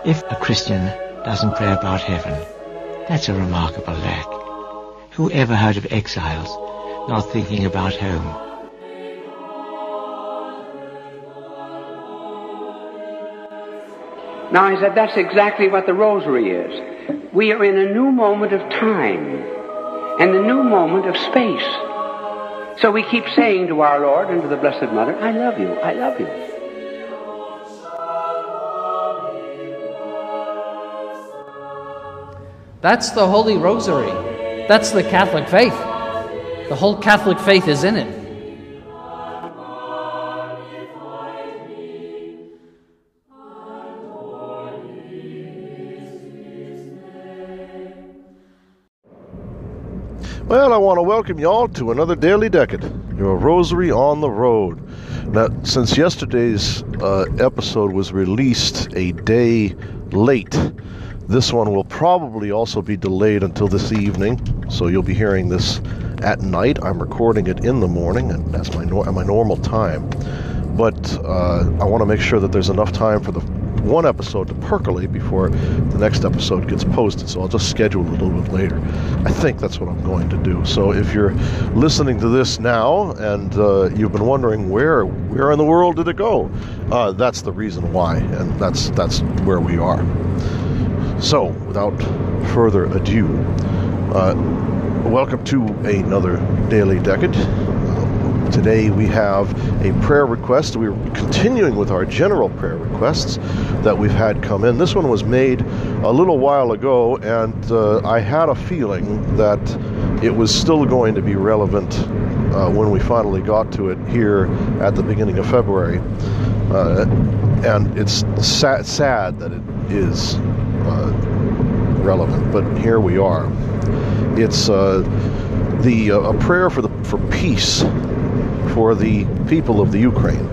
If a Christian doesn't pray about heaven, that's a remarkable lack. Who ever heard of exiles not thinking about home? Now, I said that's exactly what the rosary is. We are in a new moment of time and a new moment of space. So we keep saying to our Lord and to the Blessed Mother, I love you, I love you. That's the Holy Rosary. That's the Catholic faith. The whole Catholic faith is in it. Well, I want to welcome you all to another Daily Decade, your Rosary on the Road. Now, since yesterday's episode was released a day late, this one will probably also be delayed until this evening, so you'll be hearing this at night. I'm recording it in the morning, and that's my normal time. But I want to make sure that there's enough time for the one episode to percolate before the next episode gets posted, so I'll just schedule it a little bit later. I think that's what I'm going to do. So if you're listening to this now and you've been wondering where in the world did it go, that's the reason why, and that's where we are. So without further ado, welcome to another Daily Decade. Today we have a prayer request. We're continuing with our general prayer requests that we've had come in. This one was made a little while ago, and I had a feeling that it was still going to be relevant when we finally got to it here at the beginning of February. And it's sad that it is relevant, but here we are. It's a prayer for peace for the people of the Ukraine,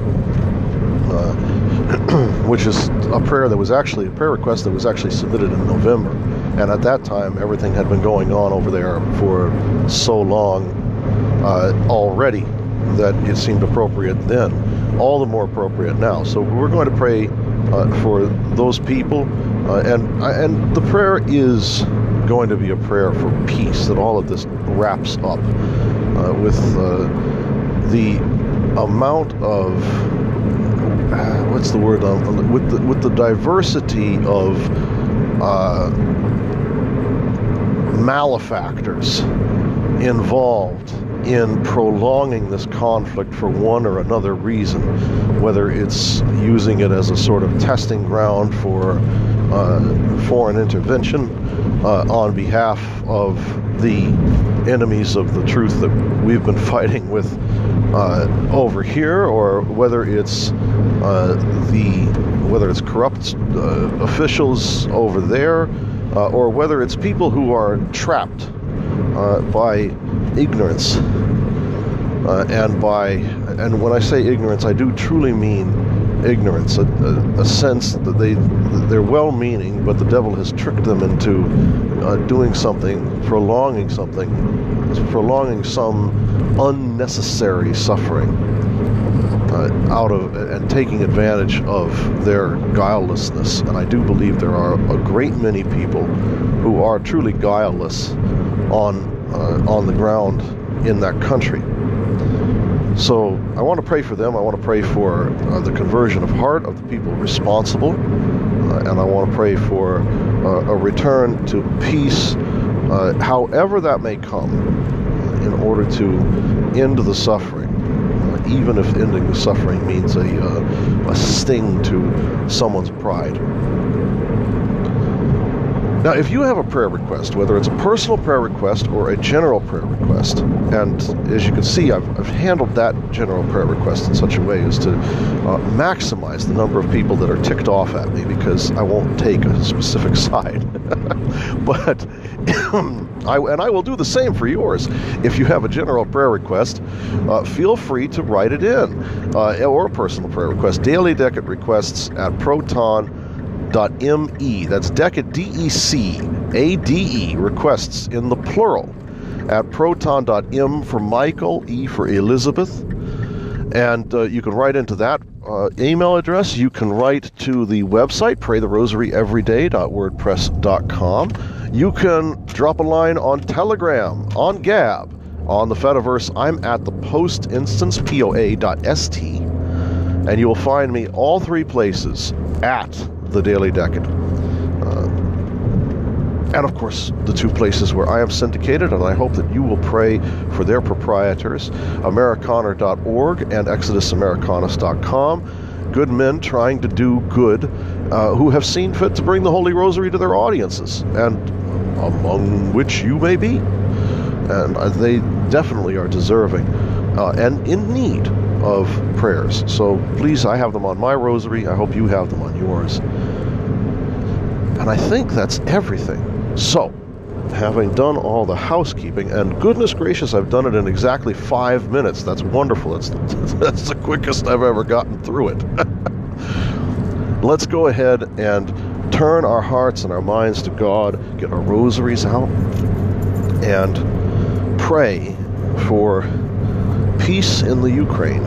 which is a prayer request that was actually submitted in November, and at that time everything had been going on over there for so long already that it seemed appropriate then, all the more appropriate now. So we're going to pray for those people, and the prayer is going to be a prayer for peace, that all of this wraps up with the amount of with the diversity of malefactors involved in prolonging this conflict for one or another reason, whether it's using it as a sort of testing ground for foreign intervention on behalf of the enemies of the truth that we've been fighting with over here, or whether it's corrupt officials over there, or whether it's people who are trapped by ignorance, and when I say ignorance, I do truly mean ignorance, a sense that they're well-meaning, but the devil has tricked them into doing something, prolonging some unnecessary suffering out of, and taking advantage of their guilelessness. And I do believe there are a great many people who are truly guileless on the ground in that country. So I want to pray for them. I want to pray for the conversion of heart of the people responsible, and I want to pray for a return to peace, however that may come, in order to end the suffering, even if ending the suffering means a sting to someone's pride. Now, if you have a prayer request, whether it's a personal prayer request or a general prayer request, and as you can see, I've handled that general prayer request in such a way as to maximize the number of people that are ticked off at me, because I won't take a specific side. But I will do the same for yours. If you have a general prayer request, feel free to write it in, or a personal prayer request. Daily Decade requests at proton.me. That's Decade, D-E-C-A-D-E, requests in the plural at proton.m for Michael, E for Elizabeth. And you can write into that email address, you can write to the website, praytherosaryeveryday.wordpress.com. You can drop a line on Telegram, on Gab, on the Fediverse. I'm at the post instance, poa.st, and you will find me all three places at the Daily Decade. And of course, the two places where I am syndicated, and I hope that you will pray for their proprietors, Americaner.org and ExodusAmericanus.com. Good men trying to do good, who have seen fit to bring the Holy Rosary to their audiences, and among which you may be. And they definitely are deserving and in need of prayers. So please, I have them on my rosary. I hope you have them on yours. And I think that's everything. So, having done all the housekeeping, and goodness gracious, I've done it in exactly 5 minutes. That's wonderful. That's the quickest I've ever gotten through it. Let's go ahead and turn our hearts and our minds to God, get our rosaries out, and pray for peace in the Ukraine.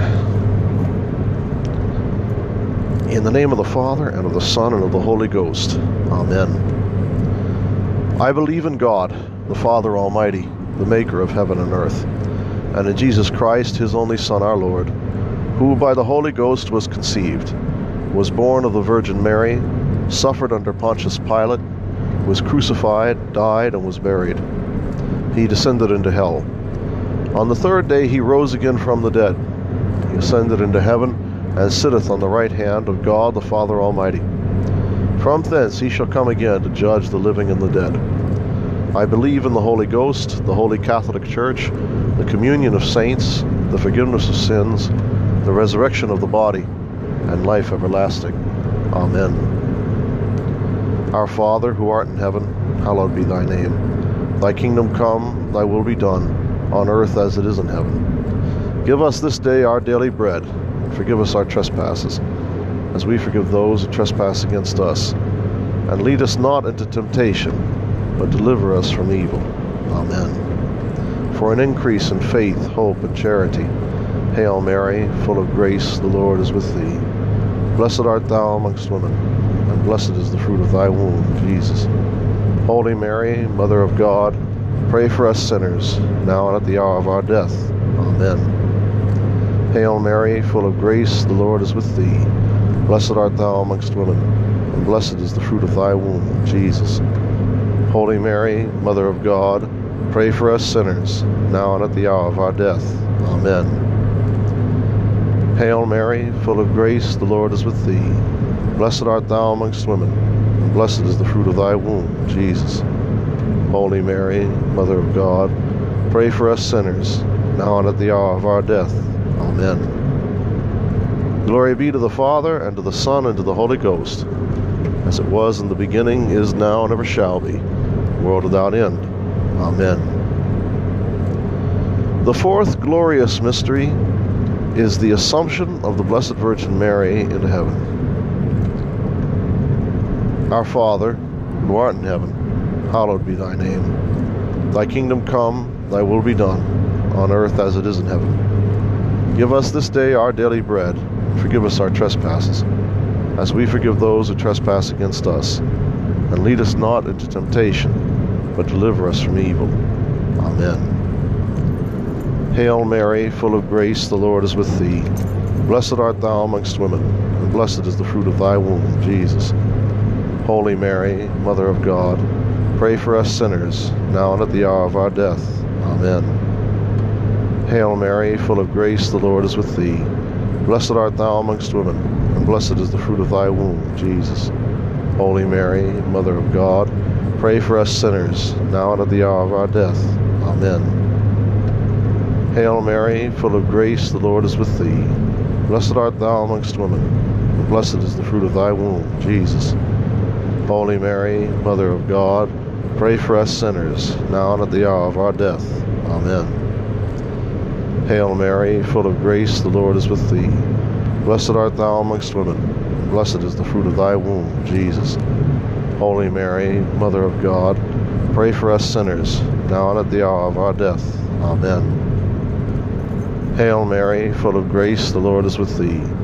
In the name of the Father, and of the Son, and of the Holy Ghost. Amen. I believe in God, the Father Almighty, the maker of heaven and earth, and in Jesus Christ, his only Son, our Lord, who by the Holy Ghost was conceived, was born of the Virgin Mary, suffered under Pontius Pilate, was crucified, died, and was buried. He descended into hell. On the third day he rose again from the dead. He ascended into heaven, and sitteth on the right hand of God the Father Almighty. From thence he shall come again to judge the living and the dead. I believe in the Holy Ghost, the Holy Catholic Church, the communion of saints, the forgiveness of sins, the resurrection of the body, and life everlasting. Amen. Our Father, who art in heaven, hallowed be thy name. Thy kingdom come, thy will be done, on earth as it is in heaven. Give us this day our daily bread, and forgive us our trespasses, as we forgive those who trespass against us. And lead us not into temptation, but deliver us from evil. Amen. For an increase in faith, hope, and charity, Hail Mary, full of grace, the Lord is with thee. Blessed art thou amongst women, and blessed is the fruit of thy womb, Jesus. Holy Mary, Mother of God, pray for us sinners, now and at the hour of our death. Amen. Hail Mary, full of grace, the Lord is with thee. Blessed art thou amongst women, and blessed is the fruit of thy womb, Jesus. Holy Mary, Mother of God, pray for us sinners, now and at the hour of our death. Amen. Hail Mary, full of grace, the Lord is with thee. Blessed art thou amongst women, and blessed is the fruit of thy womb, Jesus. Holy Mary, Mother of God, pray for us sinners, now and at the hour of our death. Amen. Glory be to the Father, and to the Son, and to the Holy Ghost, as it was in the beginning, is now, and ever shall be, world without end. Amen. The fourth glorious mystery is the Assumption of the Blessed Virgin Mary into heaven. Our Father, who art in heaven, hallowed be thy name. Thy kingdom come, thy will be done, on earth as it is in heaven. Give us this day our daily bread, and forgive us our trespasses, as we forgive those who trespass against us. And lead us not into temptation, but deliver us from evil. Amen. Hail Mary, full of grace, the Lord is with thee. Blessed art thou amongst women, and blessed is the fruit of thy womb, Jesus. Holy Mary, Mother of God, pray for us sinners, now and at the hour of our death. Amen. Hail Mary, full of grace, the Lord is with thee. Blessed art thou amongst women, and blessed is the fruit of thy womb, Jesus. Holy Mary, Mother of God, pray for us sinners, now and at the hour of our death. Amen. Hail Mary, full of grace, the Lord is with thee. Blessed art thou amongst women, and blessed is the fruit of thy womb, Jesus. Holy Mary, Mother of God, pray for us sinners, now and at the hour of our death. Amen. Hail Mary, full of grace, the Lord is with thee. Blessed art thou amongst women, and blessed is the fruit of thy womb, Jesus. Holy Mary, Mother of God, pray for us sinners, now and at the hour of our death. Amen. Hail Mary, full of grace, the Lord is with thee.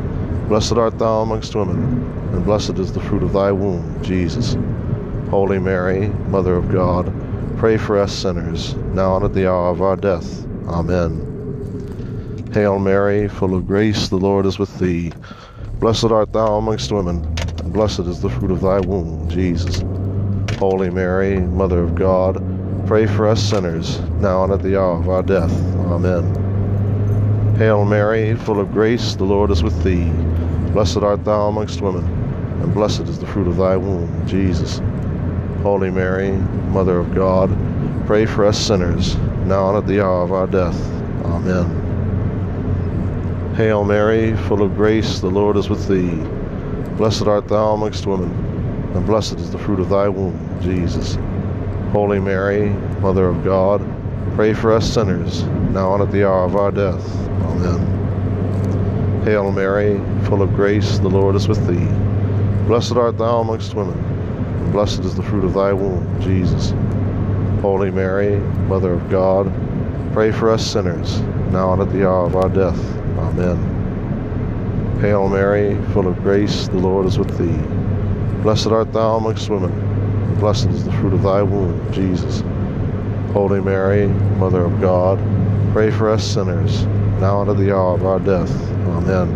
Blessed art thou amongst women, and blessed is the fruit of thy womb, Jesus. Holy Mary, Mother of God, pray for us sinners, now and at the hour of our death. Amen. Hail Mary, full of grace, the Lord is with thee. Blessed art thou amongst women, and blessed is the fruit of thy womb, Jesus. Holy Mary, Mother of God, pray for us sinners, now and at the hour of our death. Amen. Hail Mary, full of grace, the Lord is with thee. Blessed art thou amongst women, and blessed is the fruit of thy womb, Jesus. Holy Mary, Mother of God, pray for us sinners, now and at the hour of our death. Amen. Hail Mary, full of grace, the Lord is with thee. Blessed art thou amongst women, and blessed is the fruit of thy womb, Jesus. Holy Mary, Mother of God, pray for us sinners, now and at the hour of our death. Amen. Hail Mary, full of grace, the Lord is with thee. Blessed art thou amongst women, and blessed is the fruit of thy womb, Jesus. Holy Mary, Mother of God, pray for us sinners, now and at the hour of our death. Amen. Hail Mary, full of grace, the Lord is with thee. Blessed art thou amongst women, and blessed is the fruit of thy womb, Jesus. Holy Mary, Mother of God, pray for us sinners, now and at the hour of our death. Amen.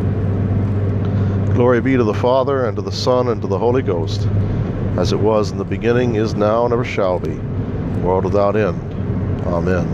Glory be to the Father, and to the Son, and to the Holy Ghost, as it was in the beginning, is now, and ever shall be, world without end. Amen.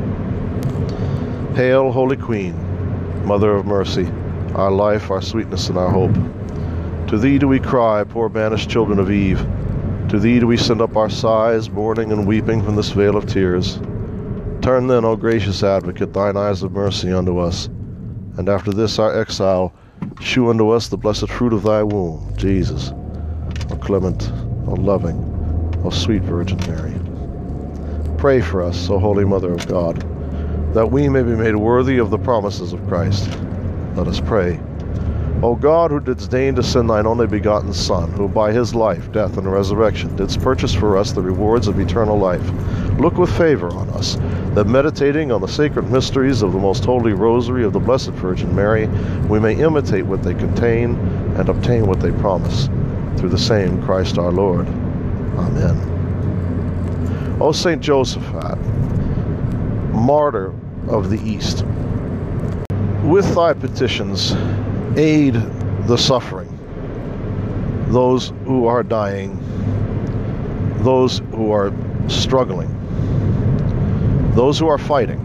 Hail, Holy Queen, Mother of mercy, our life, our sweetness, and our hope. To thee do we cry, poor banished children of Eve. To thee do we send up our sighs, mourning and weeping from this vale of tears. Turn then, O gracious Advocate, thine eyes of mercy unto us, and after this our exile, shew unto us the blessed fruit of thy womb, Jesus. O clement, O loving, O sweet Virgin Mary. Pray for us, O Holy Mother of God, that we may be made worthy of the promises of Christ. Let us pray. O God, who didst deign to send thine only begotten Son, who by his life, death, and resurrection didst purchase for us the rewards of eternal life, look with favor on us, that meditating on the sacred mysteries of the most holy rosary of the Blessed Virgin Mary, we may imitate what they contain and obtain what they promise. Through the same Christ our Lord. Amen. O Saint Josaphat, martyr of the East, with thy petitions aid the suffering, those who are dying, those who are struggling, those who are fighting.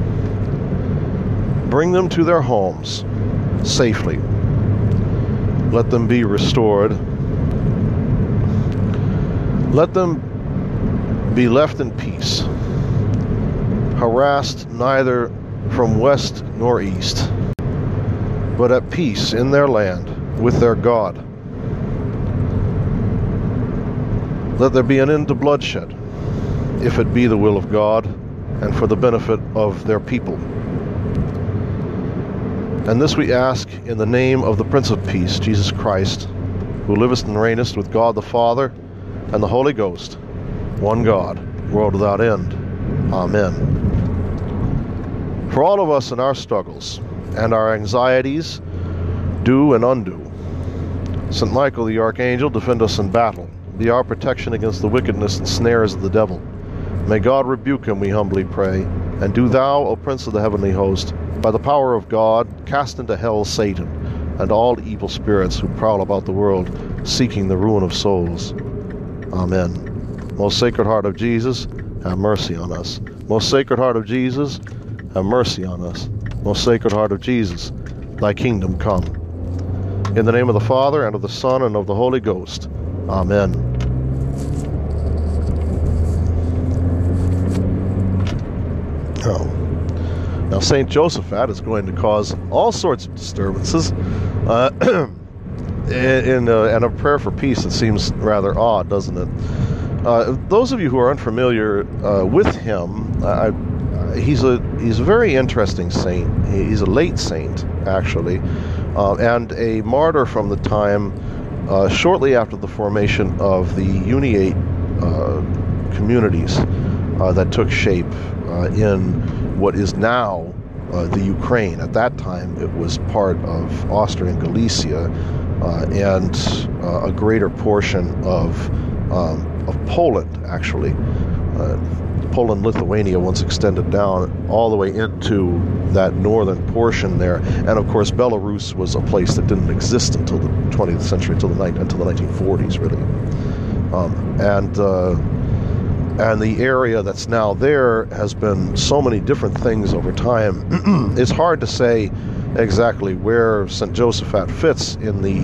Bring them to their homes safely. Let them be restored. Let them be left in peace, harassed neither from west nor east, but at peace in their land with their God. Let there be an end to bloodshed, if it be the will of God, and for the benefit of their people. And this we ask in the name of the Prince of Peace, Jesus Christ, who livest and reignest with God the Father and the Holy Ghost, one God, world without end. Amen. For all of us in our struggles and our anxieties, do and undo, St. Michael the Archangel, defend us in battle, be our protection against the wickedness and snares of the devil. May God rebuke him, we humbly pray. And do thou, O Prince of the heavenly host, by the power of God, cast into hell Satan and all evil spirits who prowl about the world, seeking the ruin of souls. Amen. Most Sacred Heart of Jesus, have mercy on us. Most Sacred Heart of Jesus, have mercy on us. Most Sacred Heart of Jesus, thy kingdom come. In the name of the Father, and of the Son, and of the Holy Ghost. Amen. Now, St. Josaphat is going to cause all sorts of disturbances. And a prayer for peace, it seems rather odd, doesn't it? Those of you who are unfamiliar with him, he's a very interesting saint. He's a late saint, actually, and a martyr from the time shortly after the formation of the Uniate communities that took shape in what is now the Ukraine. At that time, it was part of Austrian Galicia and a greater portion of Poland, actually. Poland-Lithuania once extended down all the way into that northern portion there. And of course, Belarus was a place that didn't exist until the 20th century, until the 1940s, really. And the area that's now there has been so many different things over time. It's hard to say exactly where St. Josaphat fits in the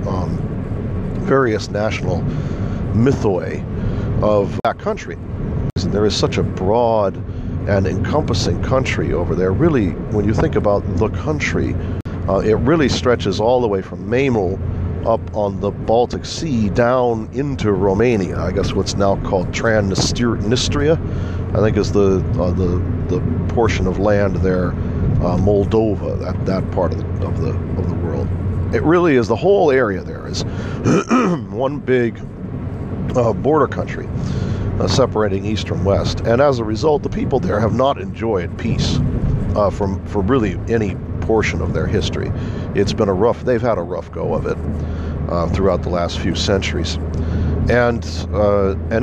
various national mythoi of that country. And there is such a broad and encompassing country over there. Really, when you think about the country, it really stretches all the way from Memel up on the Baltic Sea down into Romania. I guess what's now called Transnistria, I think, is the portion of land there, Moldova, that part of the world. It really is, the whole area there is one big border country. Separating east from west, and as a result, the people there have not enjoyed peace for really any portion of their history. It's been they've had a rough go of it throughout the last few centuries, and an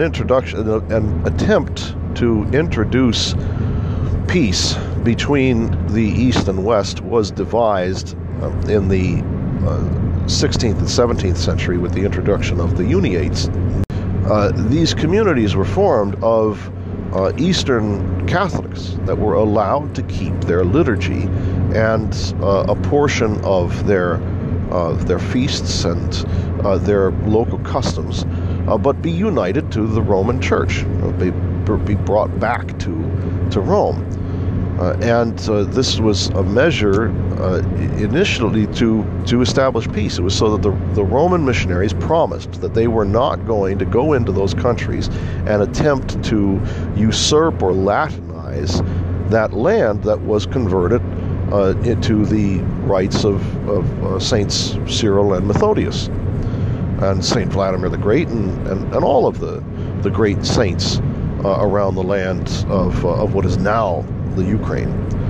attempt to introduce peace between the east and west was devised in the 16th and 17th century with the introduction of the Uniates. These communities were formed of Eastern Catholics that were allowed to keep their liturgy and a portion of their feasts and their local customs, but be united to the Roman Church, be brought back to Rome. And this was a measure initially to establish peace. It was so that the Roman missionaries promised that they were not going to go into those countries and attempt to usurp or Latinize that land that was converted into the rites of Saints Cyril and Methodius and Saint Vladimir the Great and all of the great saints around the land of what is now the Ukraine,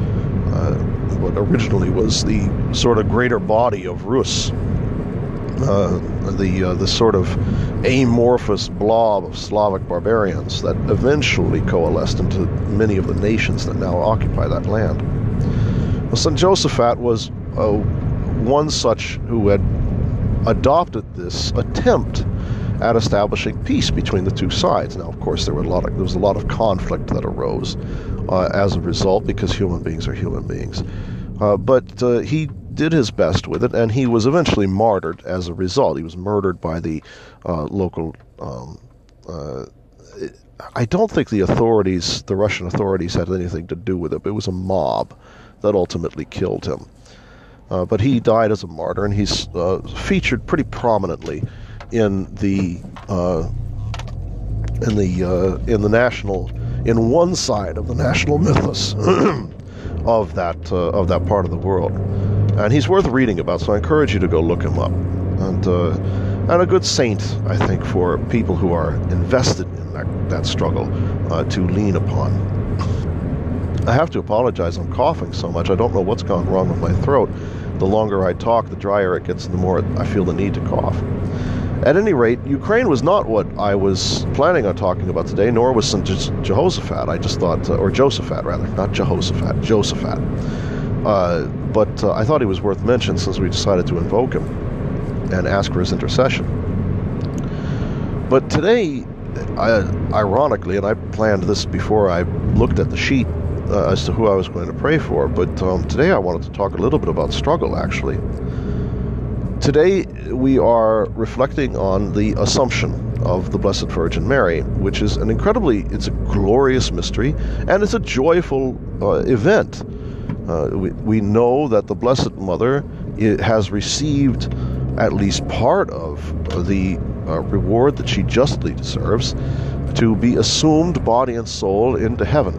what originally was the sort of greater body of Rus, the sort of amorphous blob of Slavic barbarians that eventually coalesced into many of the nations that now occupy that land. Well, St. Josaphat was one such who had adopted this attempt at establishing peace between the two sides. Now, of course, there was a lot of conflict that arose as a result, because human beings are human beings. But he did his best with it, and he was eventually martyred as a result. He was murdered by the local. I don't think the Russian authorities, had anything to do with it. It was a mob that ultimately killed him. But he died as a martyr, and he's featured pretty prominently in one side of the national mythos of that part of the world, and he's worth reading about. So I encourage you to go look him up, and a good saint, I think, for people who are invested in that struggle to lean upon. I have to apologize. I'm coughing so much. I don't know what's gone wrong with my throat. The longer I talk, the drier it gets, and the more I feel the need to cough. At any rate, Ukraine was not what I was planning on talking about today, nor was St. Jehoshaphat. I just thought, or Josaphat rather, not Jehoshaphat, Josaphat. But I thought he was worth mention since we decided to invoke him and ask for his intercession. But today, ironically, and I planned this before I looked at the sheet as to who I was going to pray for, but today I wanted to talk a little bit about struggle, actually. Today we are reflecting on the Assumption of the Blessed Virgin Mary, which is it's a glorious mystery, and it's a joyful event. We know that the Blessed Mother has received at least part of the reward that she justly deserves, to be assumed body and soul into heaven.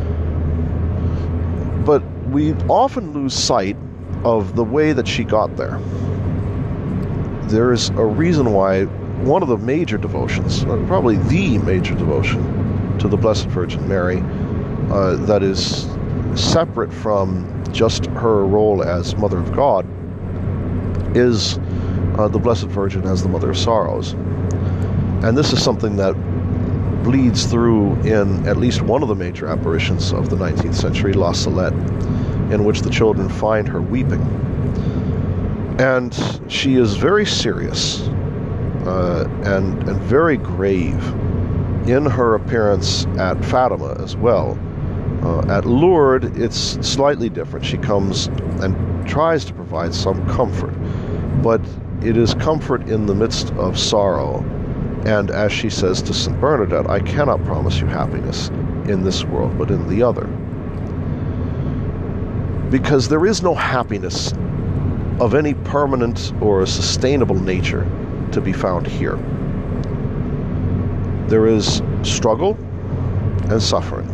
But we often lose sight of the way that she got there. There is a reason why one of the major devotions, probably the major devotion to the Blessed Virgin Mary, that is separate from just her role as Mother of God, is the Blessed Virgin as the Mother of Sorrows. And this is something that bleeds through in at least one of the major apparitions of the 19th century, La Salette, in which the children find her weeping. And she is very serious and very grave in her appearance at Fatima as well. At Lourdes, it's slightly different. She comes and tries to provide some comfort, but it is comfort in the midst of sorrow. And as she says to St. Bernadette, I cannot promise you happiness in this world, but in the other. Because there is no happiness of any permanent or sustainable nature to be found here. There is struggle and suffering.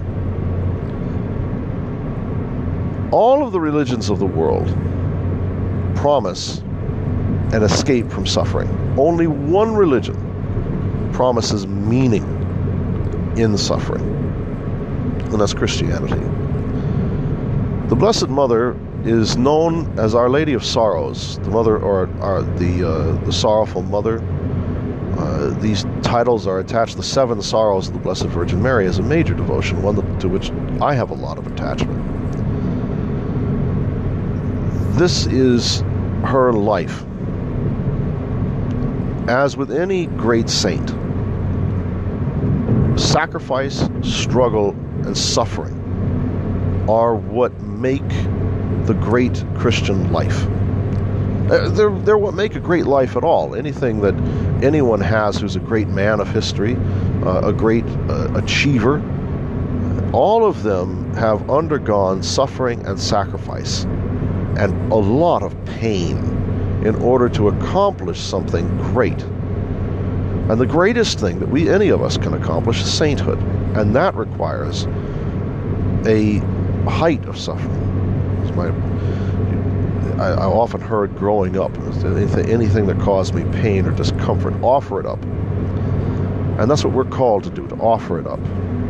All of the religions of the world promise an escape from suffering. Only one religion promises meaning in suffering, and that's Christianity. The Blessed Mother is known as Our Lady of Sorrows, the Mother, or the Sorrowful Mother. These titles are attached. The Seven Sorrows of the Blessed Virgin Mary is a major devotion, one to which I have a lot of attachment. This is her life. As with any great saint, sacrifice, struggle, and suffering are what make the great Christian life. They're what make a great life at all. Anything that anyone has who's a great man of history, a great achiever, all of them have undergone suffering and sacrifice and a lot of pain in order to accomplish something great. And the greatest thing that any of us can accomplish is sainthood, and that requires a height of suffering. I often heard growing up, anything that caused me pain or discomfort, offer it up. And that's what we're called to do, to offer it up.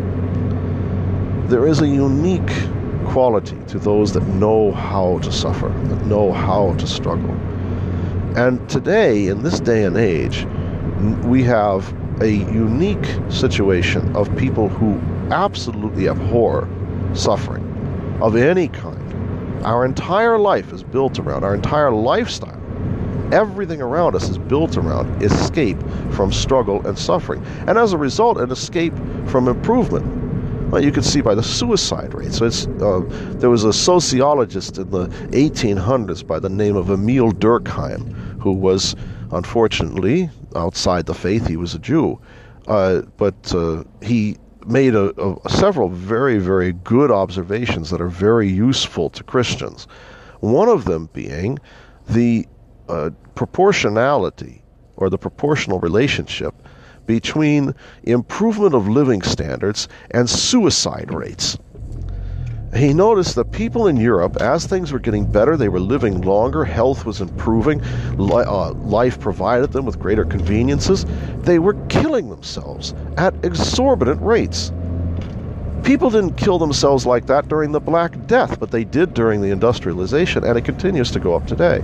There is a unique quality to those that know how to suffer, that know how to struggle. And today, in this day and age, we have a unique situation of people who absolutely abhor suffering of any kind. Our entire life is built around, our entire lifestyle, everything around us is built around escape from struggle and suffering. And as a result, an escape from improvement. Well, you can see by the suicide rate. So there was a sociologist in the 1800s by the name of Emil Durkheim, who was, unfortunately, outside the faith. He was a Jew. But he made several very, very good observations that are very useful to Christians. One of them being the proportionality, or the proportional relationship between improvement of living standards and suicide rates. He noticed that people in Europe, as things were getting better, they were living longer, health was improving, life provided them with greater conveniences, they were killing themselves at exorbitant rates. People didn't kill themselves like that during the Black Death, but they did during the industrialization, and it continues to go up today.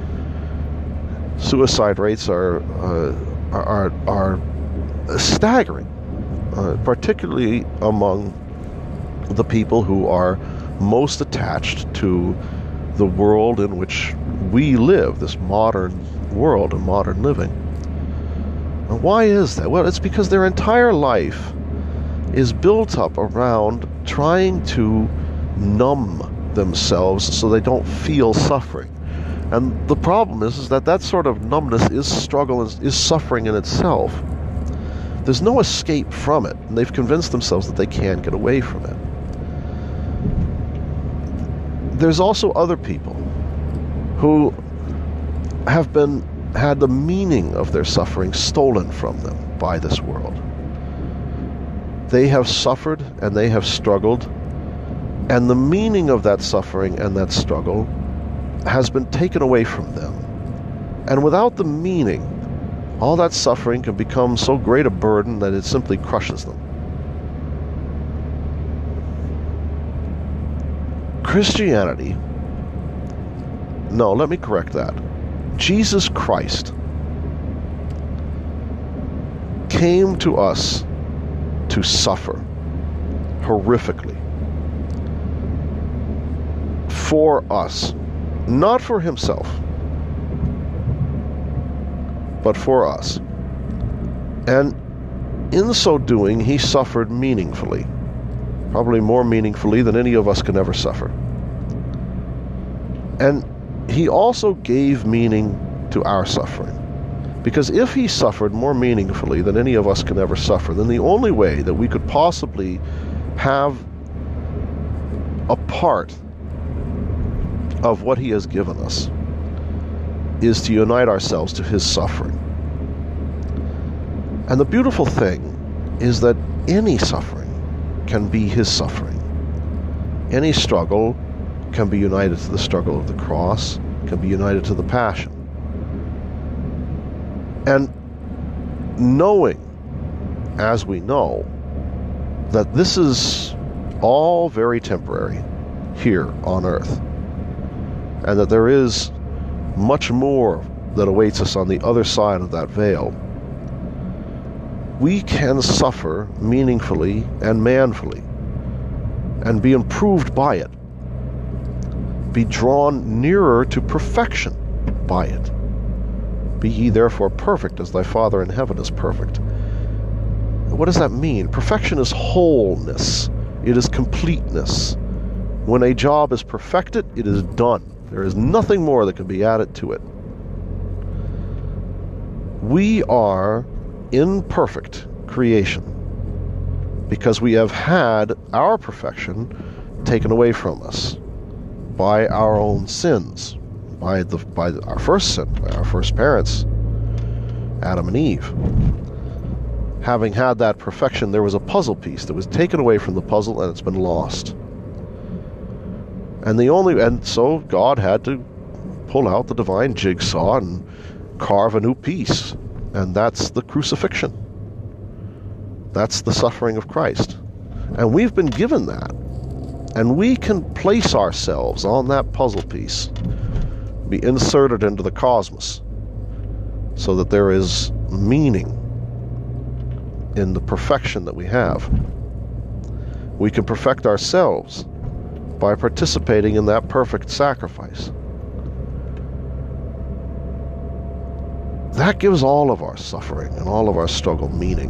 Suicide rates are staggering, particularly among the people who are most attached to the world in which we live, this modern world and modern living. And why is that? Well, it's because their entire life is built up around trying to numb themselves so they don't feel suffering. And the problem is that sort of numbness is struggle, is suffering in itself. There's no escape from it, and they've convinced themselves that they can't get away from it. There's also other people who have had the meaning of their suffering stolen from them by this world. They have suffered and they have struggled, and the meaning of that suffering and that struggle has been taken away from them. And without the meaning, all that suffering can become so great a burden that it simply crushes them. Christianity No, let me correct that. Jesus Christ came to us to suffer horrifically for us, not for himself, but for us. And in so doing, he suffered meaningfully, probably more meaningfully than any of us can ever suffer. And he also gave meaning to our suffering. Because if he suffered more meaningfully than any of us can ever suffer, then the only way that we could possibly have a part of what he has given us is to unite ourselves to his suffering. And the beautiful thing is that any suffering can be his suffering. Any struggle can be united to the struggle of the cross, can be united to the passion. And knowing, as we know, that this is all very temporary here on earth, and that there is much more that awaits us on the other side of that veil, we can suffer meaningfully and manfully and be improved by it, be drawn nearer to perfection by it. Be ye therefore perfect as thy Father in heaven is perfect. What does that mean? Perfection is wholeness. It is completeness. When a job is perfected, it is done. There is nothing more that can be added to it. We are imperfect creation because we have had our perfection taken away from us by our own sins, by our first sin, by our first parents, Adam and Eve. Having had that perfection, there was a puzzle piece that was taken away from the puzzle, and it's been lost. And so God had to pull out the divine jigsaw and carve a new piece, and that's the crucifixion. That's the suffering of Christ. And we've been given that, and we can place ourselves on that puzzle piece, be inserted into the cosmos, so that there is meaning in the perfection that we have. We can perfect ourselves by participating in that perfect sacrifice. That gives all of our suffering and all of our struggle meaning.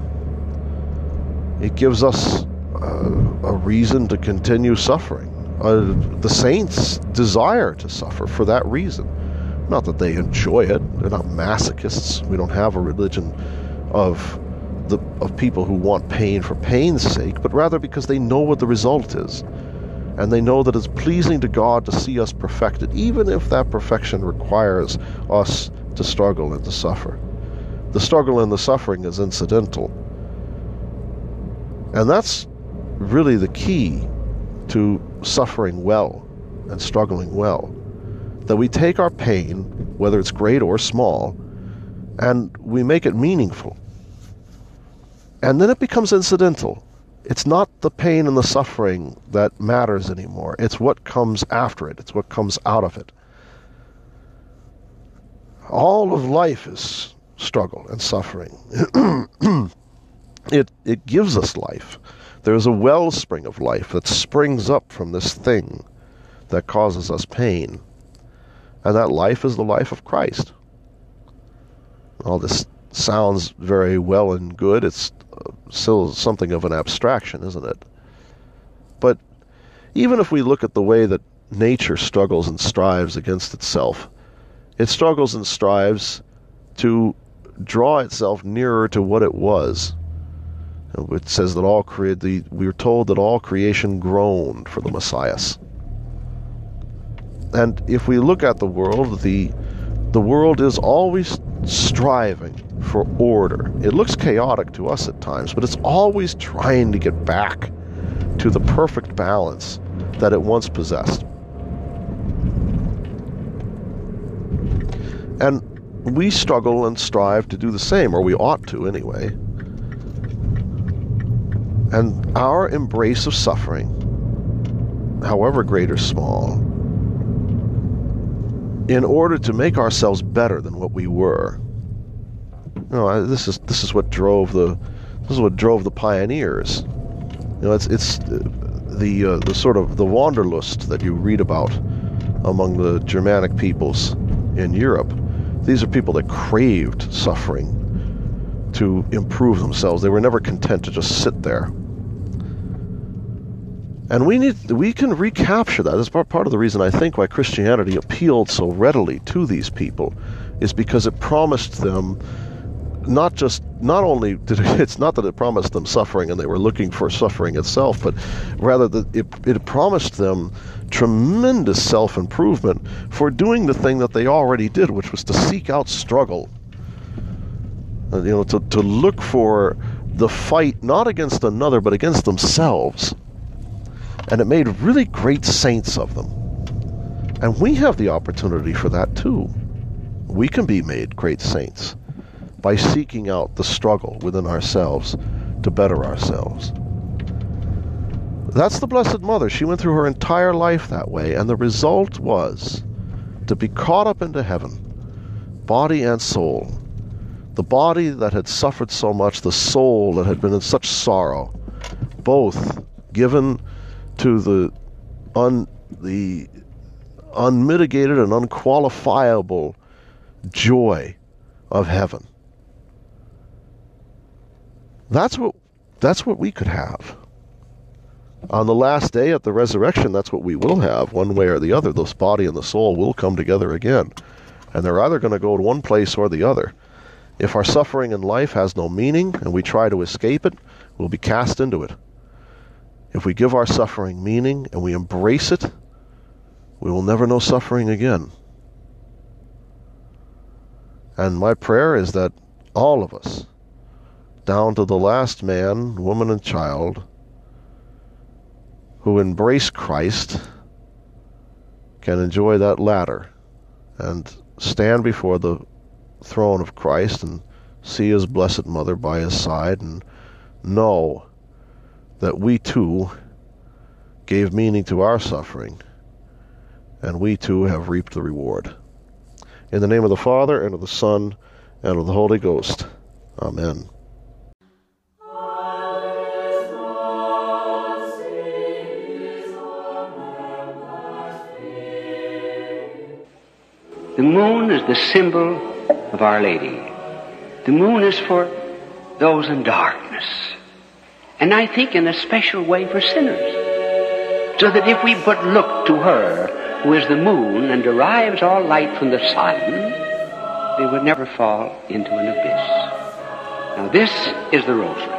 It gives us a reason to continue suffering. The saints desire to suffer for that reason. Not that they enjoy it. They're not masochists. We don't have a religion of people who want pain for pain's sake, but rather because they know what the result is. And they know that it's pleasing to God to see us perfected, even if that perfection requires us to struggle and to suffer. The struggle and the suffering is incidental. And that's really the key to suffering well and struggling well. That we take our pain, whether it's great or small, and we make it meaningful. And then it becomes incidental. It's not the pain and the suffering that matters anymore. It's what comes after it. It's what comes out of it. All of life is struggle and suffering. It gives us life. There's a wellspring of life that springs up from this thing that causes us pain. And that life is the life of Christ. All this sounds very well and good. It's still something of an abstraction, isn't it? But even if we look at the way that nature struggles and strives against itself, it struggles and strives to draw itself nearer to what it was. It says that we are told that all creation groaned for the Messiah. And if we look at the world, the world is always striving for order. It looks chaotic to us at times, but it's always trying to get back to the perfect balance that it once possessed. And we struggle and strive to do the same, or we ought to anyway. And our embrace of suffering, however great or small, in order to make ourselves better than what we were. This is what drove the pioneers. It's the sort of the wanderlust that you read about among the Germanic peoples in Europe. These are people that craved suffering to improve themselves. They were never content to just sit there. And we can recapture that. That's part of the reason I think why Christianity appealed so readily to these people, is because it promised them it's not that it promised them suffering and they were looking for suffering itself, but rather that it promised them tremendous self-improvement for doing the thing that they already did, which was to seek out struggle. To look for the fight not against another but against themselves. And it made really great saints of them. And we have the opportunity for that too. We can be made great saints by seeking out the struggle within ourselves to better ourselves. That's the Blessed Mother. She went through her entire life that way, and the result was to be caught up into heaven, body and soul. The body that had suffered so much, the soul that had been in such sorrow, both given to the unmitigated and unqualifiable joy of heaven. That's what we could have. On the last day at the resurrection, that's what we will have, one way or the other. This body and the soul will come together again. And they're either going to go to one place or the other. If our suffering in life has no meaning and we try to escape it, we'll be cast into it. If we give our suffering meaning and we embrace it, we will never know suffering again. And my prayer is that all of us, down to the last man, woman, and child, who embrace Christ, can enjoy that ladder and stand before the throne of Christ and see his Blessed Mother by his side and know that we too gave meaning to our suffering, and we too have reaped the reward. In the name of the Father, and of the Son, and of the Holy Ghost. Amen. The moon is the symbol of Our Lady. The moon is for those in darkness. And I think in a special way for sinners. So that if we but look to her, who is the moon and derives all light from the sun, they would never fall into an abyss. Now this is the rosary.